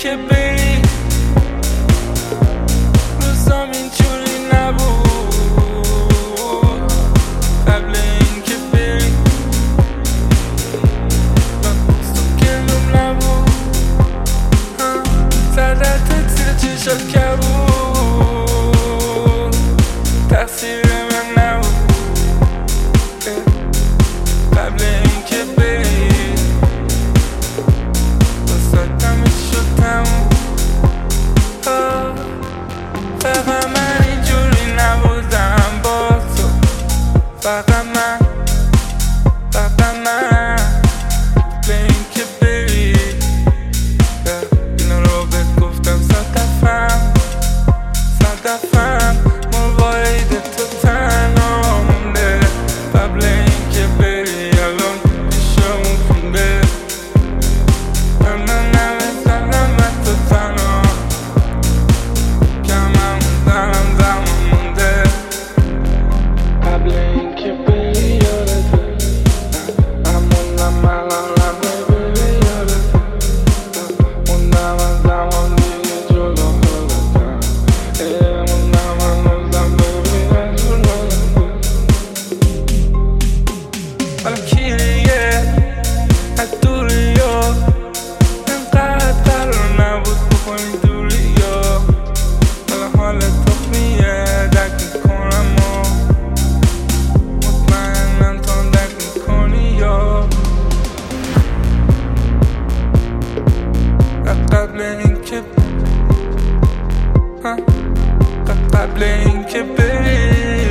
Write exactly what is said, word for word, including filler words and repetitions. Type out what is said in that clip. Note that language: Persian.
اینکه بری روزام اینجوری نبود، قبل اینکه بری گلوم نبود، زدت زیر چشات کبود، تقصیر من نبود. قبل اینکه بری واسه شد تموم. فقط من اینجوری نبودم با تو، فقط من فقط من قبل اینکه بری اینو رو بهت گفتم صد دفعه صد دفعه موارد تو تنها مونده. قبل اینکه بری الان پیشمون خونده، من نمیزنم من تو تنها کمم دارم زمان مونده. قبل اینکه بری یادته همونم الان قبل بری یادته موندم از زمان دیگه جلو خودتم موندم هنوزم ببینم جلو حالا کی دیگه از دوری ها انقدر قرار نبود بکنی دوری ها. حالا حال تخمیه درک میکنم و مطمئنم تو درک میکنی یا قبل اینکه قبل اینکه بری